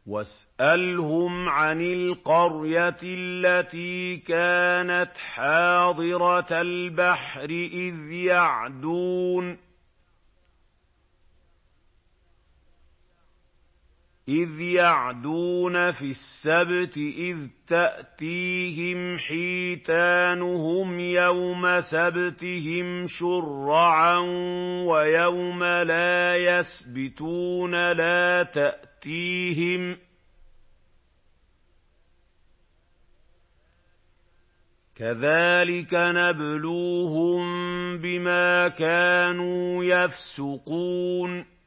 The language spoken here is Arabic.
وَاسْأَلْهُمْ عَنِ الْقَرْيَةِ الَّتِي كَانَتْ حَاضِرَةَ الْبَحْرِ إِذْ يَعْدُونَ فِي السَّبْتِ إِذْ تَأْتِيهِمْ حِيتَانُهُمْ يَوْمَ سَبْتِهِمْ شُرَّعًا وَيَوْمَ لَا يَسْبِتُونَ لَا تَأْتِيهِمْ ۚ كَذَٰلِكَ نَبْلُوهُم بِمَا كَانُوا يَفْسُقُونَ